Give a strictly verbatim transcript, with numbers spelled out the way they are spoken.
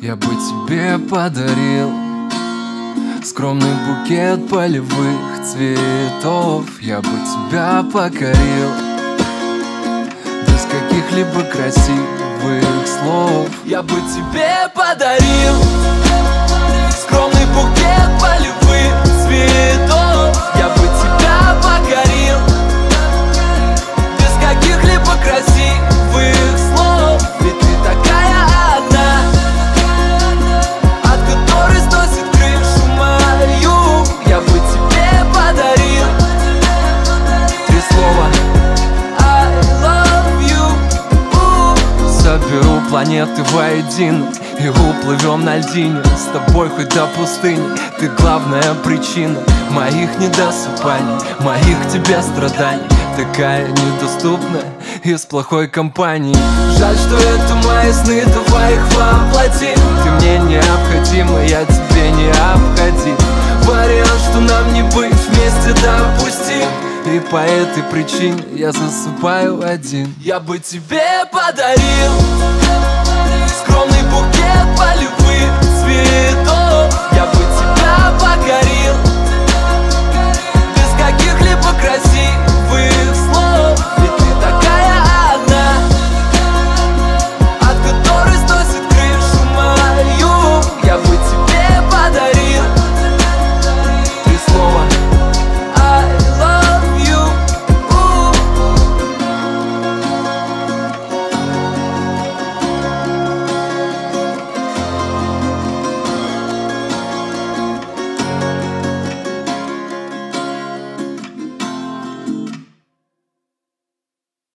Я бы тебе подарил скромный букет полевых цветов. Я бы тебя покорил без каких-либо красивых слов. Я бы тебе подарил скромный букет полевых цветов. Я бы тебя покорил без каких-либо красивых слов. Ведь ты такая одна, от которой сносит крышу мою. Я бы тебе подарил три слова I love you. Соберу планеты воедино и уплывем на льдине. С тобой хоть до пустыни. Ты главная причина моих недосыпаний, моих к тебе страданий. Такая недоступная из плохой компании. Жаль, что это мои сны, давай их воплотим. Ты мне необходима, я тебе необходим. Вариант, что нам не быть вместе, допустим. И по этой причине я засыпаю один. Я бы тебе подарил скромный букет полевых цветов. Я бы тебя покорил без каких-либо красивых